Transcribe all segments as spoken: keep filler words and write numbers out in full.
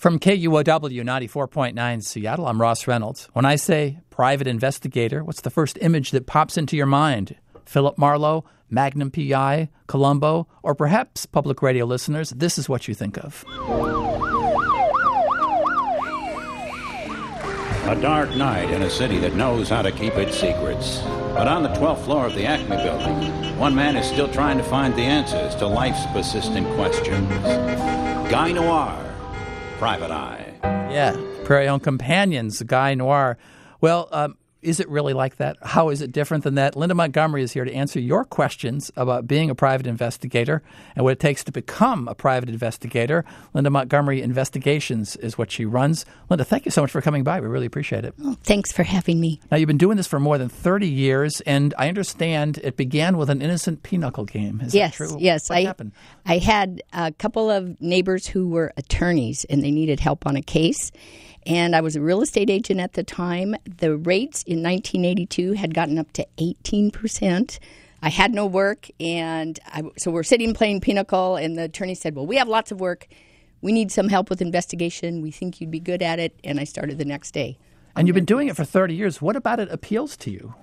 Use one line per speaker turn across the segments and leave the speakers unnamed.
From K U O W ninety-four point nine Seattle, I'm Ross Reynolds. When I say private investigator, what's the first image that pops into your mind? Philip Marlowe, Magnum P I, Columbo, or perhaps, public radio listeners, this is what you think of.
A dark night in a city that knows how to keep its secrets. But on the twelfth floor of the Acme building, one man is still trying to find the answers to life's persistent questions. Guy Noir, Private Eye.
Yeah, Prairie Home Companions, Guy Noir. Well, um, is it really like that? How is it different than that? Linda Montgomery is here to answer your questions about being a private investigator and what it takes to become a private investigator. Linda Montgomery Investigations is what she runs. Linda, thank you so much for coming by. We really appreciate it.
Oh, thanks for having me.
Now, you've been doing this for more than thirty years, and I understand it began with an innocent pinochle game. Is
yes,
that true?
Yes,
What
I,
happened?
I had a couple of neighbors who were attorneys, and they needed help on a case. And I was a real estate agent at the time. The rates in nineteen eighty-two had gotten up to eighteen percent. I had no work, and I, so we're sitting playing pinochle, and the attorney said, well, we have lots of work. We need some help with investigation. We think you'd be good at it. And I started the next day.
And you've been doing it for thirty years. What about it appeals to you?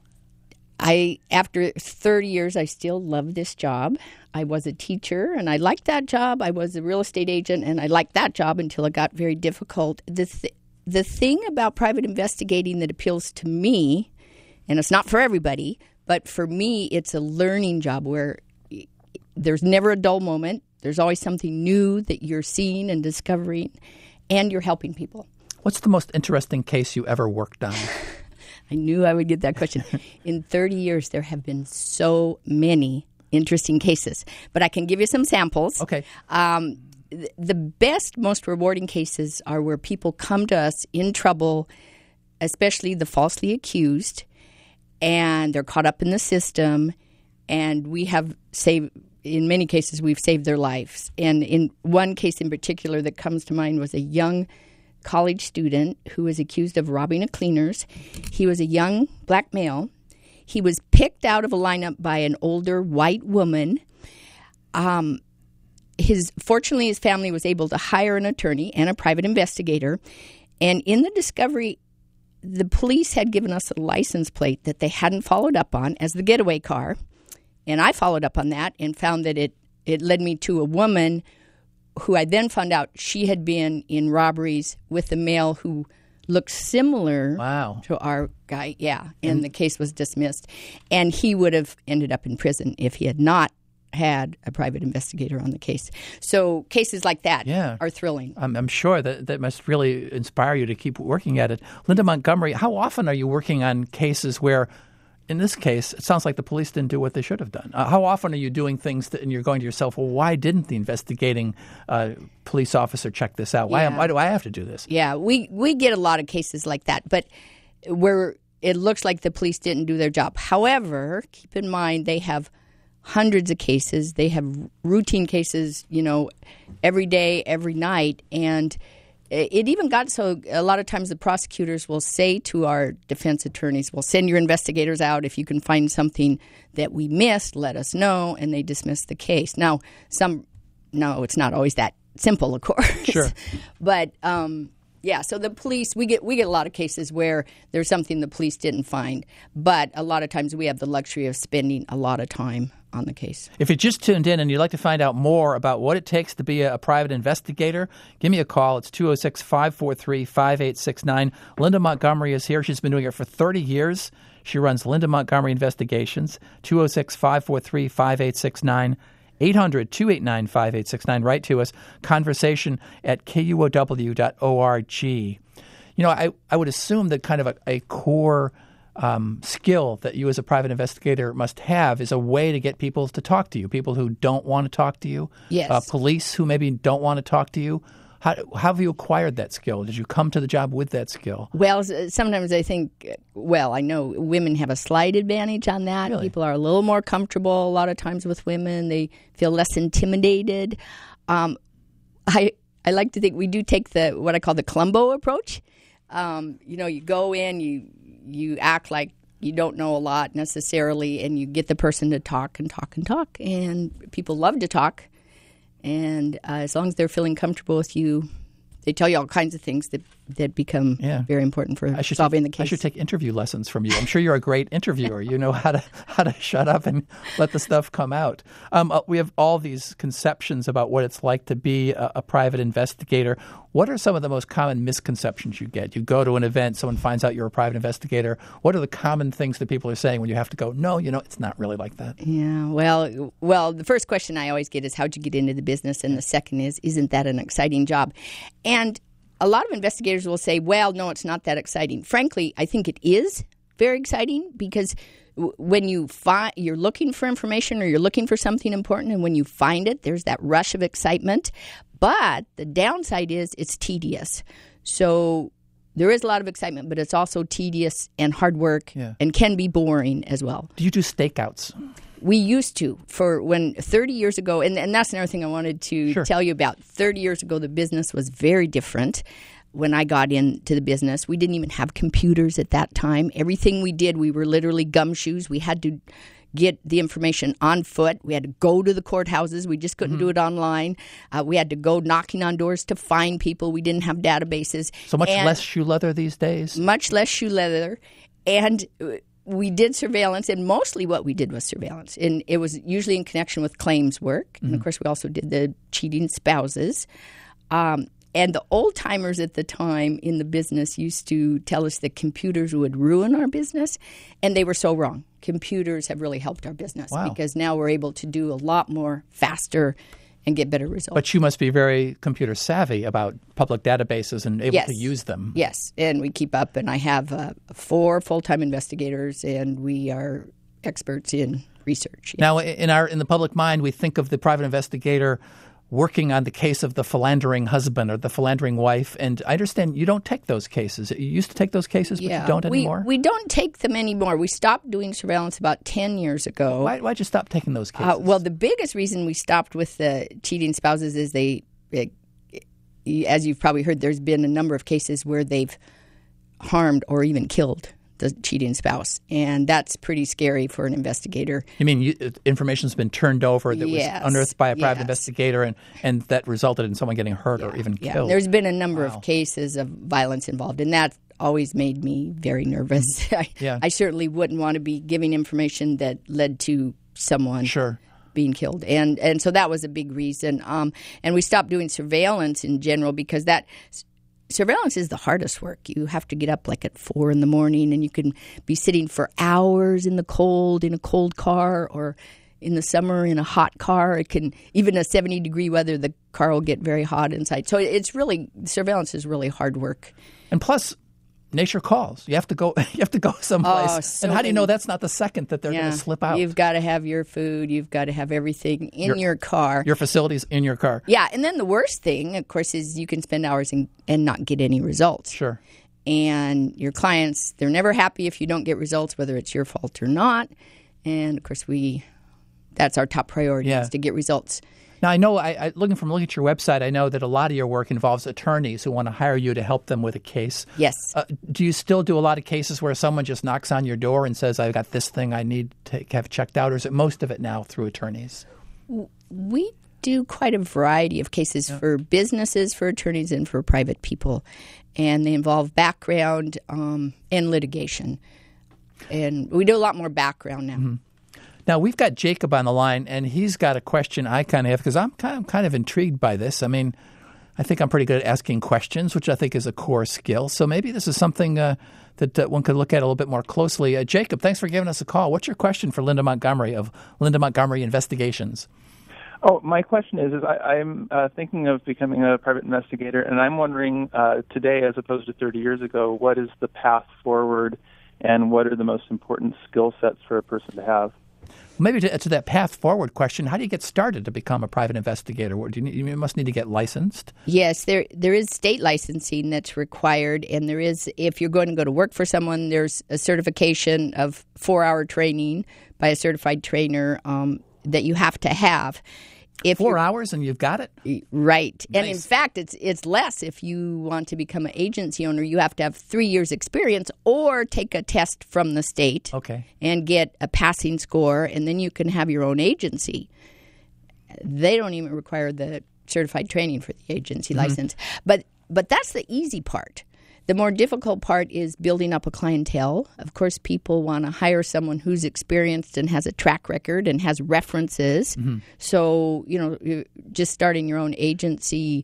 I, after thirty years, I still love this job. I was a teacher, and I liked that job. I was a real estate agent, and I liked that job until it got very difficult. The, th- the thing about private investigating that appeals to me, and it's not for everybody, but for me, it's a learning job where there's never a dull moment. There's always something new that you're seeing and discovering, and you're helping people.
What's the most interesting case you ever worked on?
I knew I would get that question. In thirty years, there have been so many interesting cases, but I can give you some samples.
Okay.
Um, th- the best, most rewarding cases are where people come to us in trouble, especially the falsely accused, and they're caught up in the system, and we have saved, in many cases, we've saved their lives. And in one case in particular that comes to mind was a young college student who was accused of robbing a cleaners. He was a young black male. He was picked out of a lineup by an older white woman. Um, his fortunately, his family was able to hire an attorney and a private investigator. And in the discovery, the police had given us a license plate that they hadn't followed up on as the getaway car. And I followed up on that and found that it, it led me to a woman who I then found out she had been in robberies with a male who looked similar
wow.
to our guy. Yeah, and, and the case was dismissed. And he would have ended up in prison if he had not had a private investigator on the case. So cases like that
yeah.
are thrilling.
I'm, I'm sure that that must really inspire you to keep working at it. Linda Montgomery, how often are you working on cases where, in this case, it sounds like the police didn't do what they should have done? Uh, how often are you doing things that, and you're going to yourself, well, why didn't the investigating uh, police officer check this out? Why,
yeah.
am, why do I have to do this?
Yeah, we, we get a lot of cases like that, but where it looks like the police didn't do their job. However, keep in mind they have hundreds of cases. They have routine cases, you know, every day, every night, and it even got so a lot of times the prosecutors will say to our defense attorneys, well, send your investigators out. If you can find something that we missed, let us know, and they dismiss the case. Now, some, no, it's not always that simple, of course.
Sure.
But, um, yeah, so the police, we get we get a lot of cases where there's something the police didn't find, but a lot of times we have the luxury of spending a lot of time on the case.
If you just tuned in and you'd like to find out more about what it takes to be a, a private investigator, give me a call. It's two oh six, five four three, five eight six nine. Linda Montgomery is here. She's been doing it for thirty years. She runs Linda Montgomery Investigations, two oh six, five four three, five eight six nine. eight hundred, two eight nine, five eight six nine. Write to us. Conversation at K U O W dot org. You know, I, I would assume that kind of a, a core um, skill that you as a private investigator must have is a way to get people to talk to you, people who don't want to talk to you,
yes.
uh, police who maybe don't want to talk to you. How, how have you acquired that skill? Did you come to the job with that skill?
Well, sometimes I think, well, I know women have a slight advantage on that.
Really?
People are a little more comfortable a lot of times with women. They feel less intimidated. Um, I I like to think we do take the what I call the Columbo approach. Um, you know, you go in, you you act like you don't know a lot necessarily, and you get the person to talk and talk and talk. And people love to talk. And uh, as long as they're feeling comfortable with you, they tell you all kinds of things that, that become
yeah.
very important for
I should
solving
take,
the case.
I should take interview lessons from you. I'm sure you're a great interviewer. You know how to how to shut up and let the stuff come out. Um, uh, we have all these conceptions about what it's like to be a, a private investigator. What are some of the most common misconceptions you get? You go to an event, someone finds out you're a private investigator. What are the common things that people are saying when you have to go, no, you know, it's not really like that?
Yeah, well, well, the first question I always get is, how'd you get into the business? And the second is, isn't that an exciting job? And a lot of investigators will say, well, no, it's not that exciting. Frankly, I think it is very exciting because w- when you find, you're looking for information or you're looking for something important, and when you find it, there's that rush of excitement. But the downside is it's tedious. So there is a lot of excitement, but it's also tedious and hard work
yeah.
and can be boring as well.
Do you do stakeouts?
We used to for when thirty years ago, and, and that's another thing I wanted to
Sure.
tell you about. thirty years ago, the business was very different. When I got into the business, we didn't even have computers at that time. Everything we did, we were literally gumshoes. We had to get the information on foot. We had to go to the courthouses. We just couldn't mm-hmm. do it online. Uh, we had to go knocking on doors to find people. We didn't have databases.
So much
and
less shoe leather these days?
Much less shoe leather. And we did surveillance, and mostly what we did was surveillance. And it was usually in connection with claims work. Mm-hmm. And, of course, we also did the cheating spouses. Um, and the old-timers at the time in the business used to tell us that computers would ruin our business, and they were so wrong. Computers have really helped our business
wow.
because now we're able to do a lot more faster and get better results.
But you must be very computer savvy about public databases and able
yes.
to use them.
Yes, and we keep up. And I have uh, four full-time investigators, and we are experts in research.
Now, in our in the public mind, we think of the private investigator working on the case of the philandering husband or the philandering wife. And I understand you don't take those cases. You used to take those cases, but
yeah,
you don't
we,
anymore?
We don't take them anymore. We stopped doing surveillance about ten years ago.
Why, why'd you stop taking those cases?
Uh, well, the biggest reason we stopped with the cheating spouses is they, it, as you've probably heard, there's been a number of cases where they've harmed or even killed the cheating spouse, and that's pretty scary for an investigator.
You mean you, information's been turned over that
yes,
was unearthed by a private
yes.
investigator, and, and that resulted in someone getting hurt
yeah,
or even
yeah.
killed?
There's been a number
wow.
of cases of violence involved, and that always made me very nervous. I,
yeah.
I certainly wouldn't want to be giving information that led to someone
sure.
being killed, and and so that was a big reason. Um, and we stopped doing surveillance in general because that. Surveillance is the hardest work. You have to get up like at four in the morning, and you can be sitting for hours in the cold in a cold car, or in the summer in a hot car. It can even a seventy degree weather, the car will get very hot inside. So it's really surveillance is really hard work.
And plus, nature calls. You have to go. You have to go someplace.
Oh, so
and how do you
many.
know that's not the second that they're
yeah.
going to slip out?
You've got to have your food. You've got to have everything in
your,
your car.
Your facilities in your car.
Yeah, and then the worst thing, of course, is you can spend hours in, and not get any results.
Sure.
And your clients, they're never happy if you don't get results, whether it's your fault or not. And, of course, we that's our top priority
yeah.
is to get results.
Now, I know, I, I, looking from looking at your website, I know that a lot of your work involves attorneys who want to hire you to help them with a case.
Yes.
Uh, do you still do a lot of cases where someone just knocks on your door and says, I've got this thing I need to have checked out, or is it most of it now through attorneys?
We do quite a variety of cases yeah. for businesses, for attorneys, and for private people. And they involve background um, and litigation. And we do a lot more background now.
Mm-hmm. Now, we've got Jacob on the line, and he's got a question I kind of have because I'm kind of, kind of intrigued by this. I mean, I think I'm pretty good at asking questions, which I think is a core skill. So maybe this is something uh, that uh, one could look at a little bit more closely. Uh, Jacob, thanks for giving us a call. What's your question for Linda Montgomery of Linda Montgomery Investigations?
Oh, my question is, is I, I'm uh, thinking of becoming a private investigator, and I'm wondering uh, today, as opposed to thirty years ago, what is the path forward, and what are the most important skill sets for a person to have?
Maybe to, to that path forward question, how do you get started to become a private investigator? Do you, need, you must need to get licensed.
Yes, there there is state licensing that's required, and there is, if you're going to go to work for someone, there's a certification of four-hour training by a certified trainer um, that you have to have. If
Four hours and you've got it?
Right.
Nice.
And in fact, it's it's less if you want to become an agency owner. You have to have three years experience or take a test from the state
okay.
and get a passing score, and then you can have your own agency. They don't even require the certified training for the agency mm-hmm. license. But but that's the easy part. The more difficult part is building up a clientele. Of course, people want to hire someone who's experienced and has a track record and has references. Mm-hmm. So, you know, just starting your own agency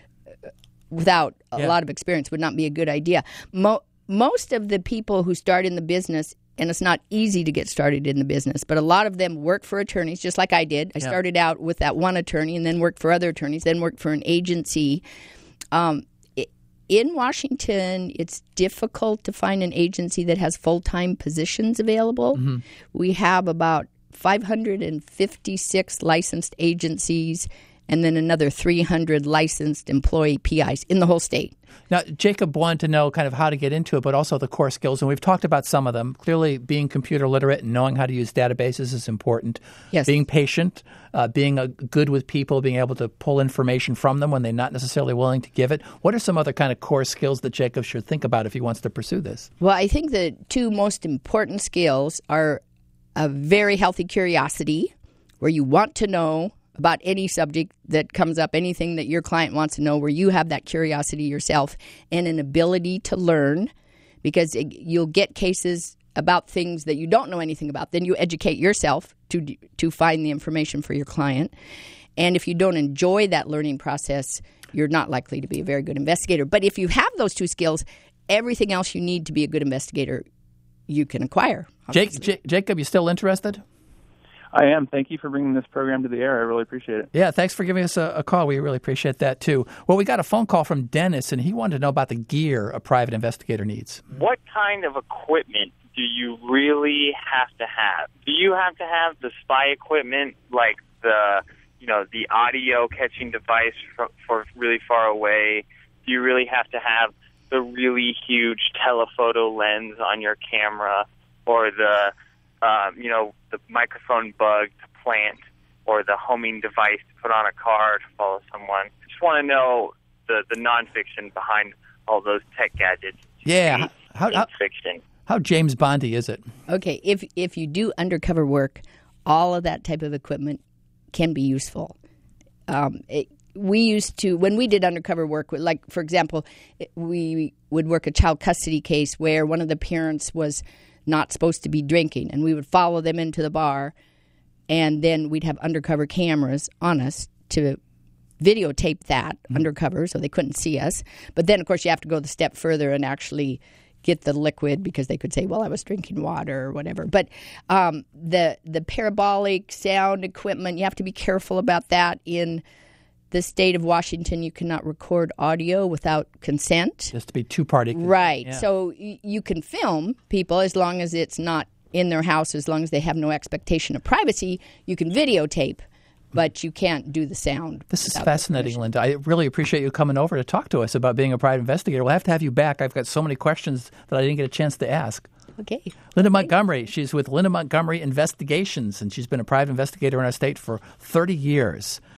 without a yeah. lot of experience would not be a good idea. Mo- most of the people who start in the business, and it's not easy to get started in the business, but a lot of them work for attorneys, just like I did. I yeah. started out with that one attorney and then worked for other attorneys, then worked for an agency. Um In Washington, it's difficult to find an agency that has full-time positions available. Mm-hmm. We have about five hundred fifty-six licensed agencies and then another three hundred licensed employee P Is in the whole state.
Now, Jacob wanted to know kind of how to get into it, but also the core skills, and we've talked about some of them. Clearly, being computer literate and knowing how to use databases is important.
Yes.
Being patient, uh, being uh, good with people, being able to pull information from them when they're not necessarily willing to give it. What are some other kind of core skills that Jacob should think about if he wants to pursue this?
Well, I think the two most important skills are a very healthy curiosity, where you want to know about any subject that comes up, anything that your client wants to know, where you have that curiosity yourself, and an ability to learn, because it, you'll get cases about things that you don't know anything about. Then you educate yourself to to find the information for your client. And if you don't enjoy that learning process, you're not likely to be a very good investigator. But if you have those two skills, everything else you need to be a good investigator, you can acquire.
Jake, J- Jacob, you still interested?
I am. Thank you for bringing this program to the air. I really appreciate it.
Yeah, thanks for giving us a, a call. We really appreciate that, too. Well, we got a phone call from Dennis, and he wanted to know about the gear a private investigator needs.
What kind of equipment do you really have to have? Do you have to have the spy equipment, like the, you know, the audio catching device for, for really far away? Do you really have to have the really huge telephoto lens on your camera, or the Um, you know, the microphone bug to plant, or the homing device to put on a car to follow someone? I just want to know the, the nonfiction behind all those tech gadgets.
Yeah. How, how,
fiction.
How James Bondy is it?
Okay, if if you do undercover work, all of that type of equipment can be useful. Um, it, we used to, when we did undercover work, like, for example, we would work a child custody case where one of the parents was not supposed to be drinking, and we would follow them into the bar, and then we'd have undercover cameras on us to videotape that mm-hmm. undercover so they couldn't see us. But then, of course, you have to go the step further and actually get the liquid, because they could say, well, I was drinking water or whatever. But um, the the parabolic sound equipment, you have to be careful about that. In the state of Washington, you cannot record audio without consent.
Just to be two-party.
Right.
Yeah.
So y- you can film people as long as it's not in their house, as long as they have no expectation of privacy. You can videotape, but you can't do the sound.
This is fascinating, Linda. I really appreciate you coming over to talk to us about being a private investigator. We'll have to have you back. I've got so many questions that I didn't get a chance to ask.
Okay.
Linda Montgomery. She's with Linda Montgomery Investigations, and she's been a private investigator in our state for thirty years.